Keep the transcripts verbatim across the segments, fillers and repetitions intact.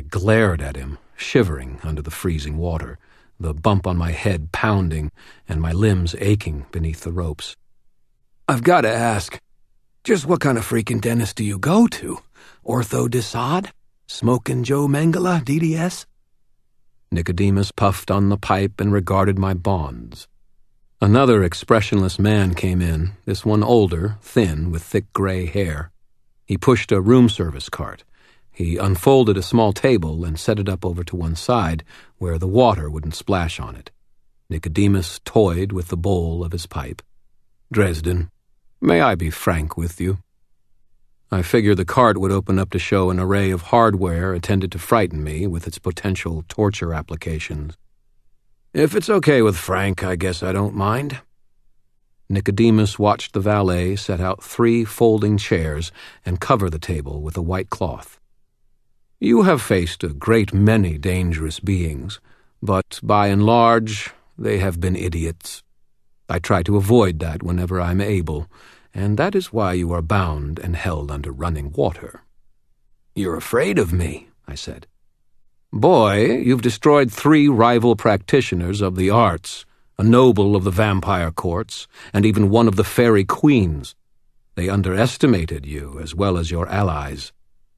glared at him, shivering under the freezing water, the bump on my head pounding and my limbs aching beneath the ropes. I've got to ask, just what kind of freaking dentist do you go to? Ortho Desad? Smokin' Joe Mengele, D D S? Nicodemus puffed on the pipe and regarded my bonds. Another expressionless man came in, this one older, thin, with thick gray hair. He pushed a room service cart. He unfolded a small table and set it up over to one side where the water wouldn't splash on it. Nicodemus toyed with the bowl of his pipe. "Dresden, may I be frank with you?" I figured the cart would open up to show an array of hardware intended to frighten me with its potential torture applications. "If it's okay with Frank, I guess I don't mind." Nicodemus watched the valet set out three folding chairs and cover the table with a white cloth. "You have faced a great many dangerous beings, but by and large, they have been idiots. I try to avoid that whenever I'm able, and that is why you are bound and held under running water." "You're afraid of me," I said. "Boy, you've destroyed three rival practitioners of the arts, a noble of the vampire courts, and even one of the fairy queens. They underestimated you as well as your allies.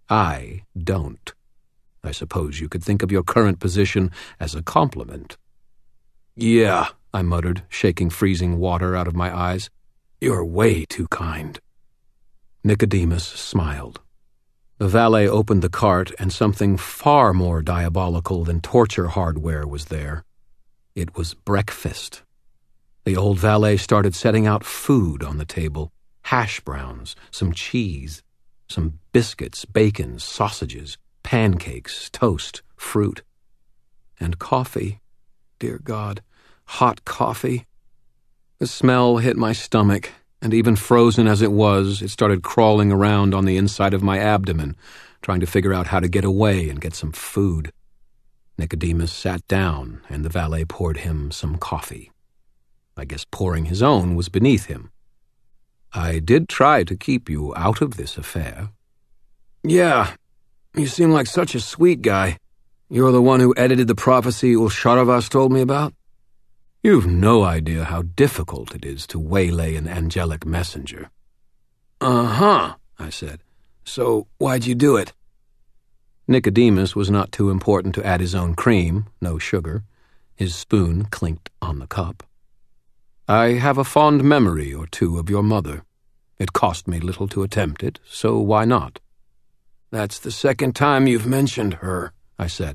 I don't. I suppose you could think of your current position as a compliment." "Yeah," I muttered, shaking freezing water out of my eyes. "You're way too kind." Nicodemus smiled. The valet opened the cart, and something far more diabolical than torture hardware was there. It was breakfast. The old valet started setting out food on the table, hash browns, some cheese, some biscuits, bacon, sausages, pancakes, toast, fruit, and coffee. Dear God, hot coffee. The smell hit my stomach, and even frozen as it was, it started crawling around on the inside of my abdomen, trying to figure out how to get away and get some food. Nicodemus sat down, and the valet poured him some coffee. I guess pouring his own was beneath him. "I did try to keep you out of this affair." "Yeah, you seem like such a sweet guy. You're the one who edited the prophecy Ulsharavas told me about?" "You've no idea how difficult it is to waylay an angelic messenger." "Uh-huh," I said. "So why'd you do it?" Nicodemus was not too important to add his own cream, no sugar. His spoon clinked on the cup. "I have a fond memory or two of your mother. It cost me little to attempt it, so why not?" "That's the second time you've mentioned her," I said.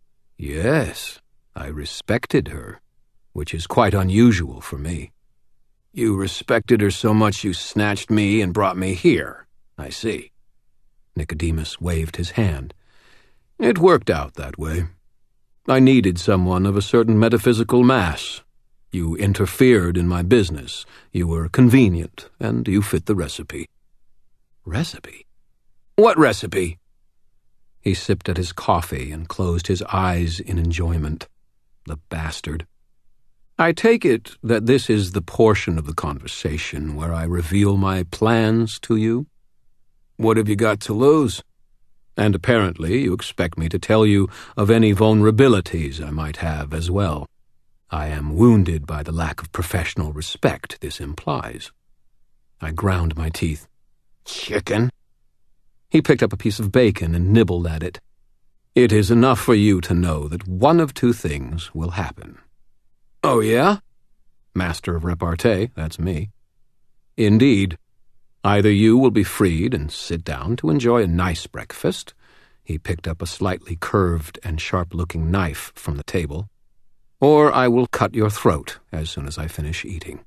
"Yes, I respected her, which is quite unusual for me." "You respected her so much you snatched me and brought me here. I see." Nicodemus waved his hand. "It worked out that way. I needed someone of a certain metaphysical mass. You interfered in my business. You were convenient, and you fit the recipe." "Recipe? What recipe?" He sipped at his coffee and closed his eyes in enjoyment. The bastard. "I take it that this is the portion of the conversation where I reveal my plans to you?" "What have you got to lose?" "And apparently you expect me to tell you of any vulnerabilities I might have as well. I am wounded by the lack of professional respect this implies." I ground my teeth. "Chicken?" He picked up a piece of bacon and nibbled at it. "It is enough for you to know that one of two things will happen." "Oh, yeah?" "Master of repartee, that's me." "Indeed. Either you will be freed and sit down to enjoy a nice breakfast." He picked up a slightly curved and sharp-looking knife from the table. "Or I will cut your throat as soon as I finish eating."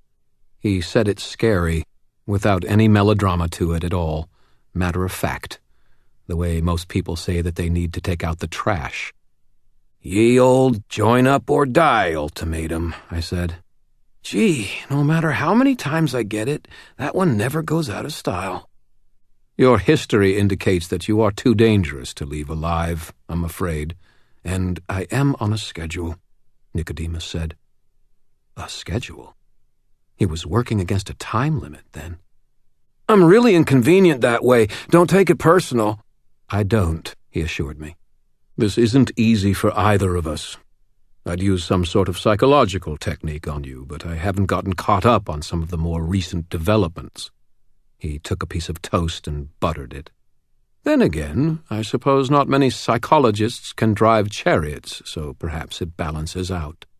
He said it scary, without any melodrama to it at all, matter of fact, the way most people say that they need to take out the trash. "Ye old join-up-or-die ultimatum," I said. "Gee, no matter how many times I get it, that one never goes out of style." "Your history indicates that you are too dangerous to leave alive, I'm afraid, and I am on a schedule," Nicodemus said. A schedule? He was working against a time limit, then. "I'm really inconvenient that way. Don't take it personal." "I don't," he assured me. This isn't easy for either of us. I'd use some sort of psychological technique on you, but I haven't gotten caught up on some of the more recent developments." He took a piece of toast and buttered it. "Then again, I suppose not many psychologists can drive chariots, so perhaps it balances out."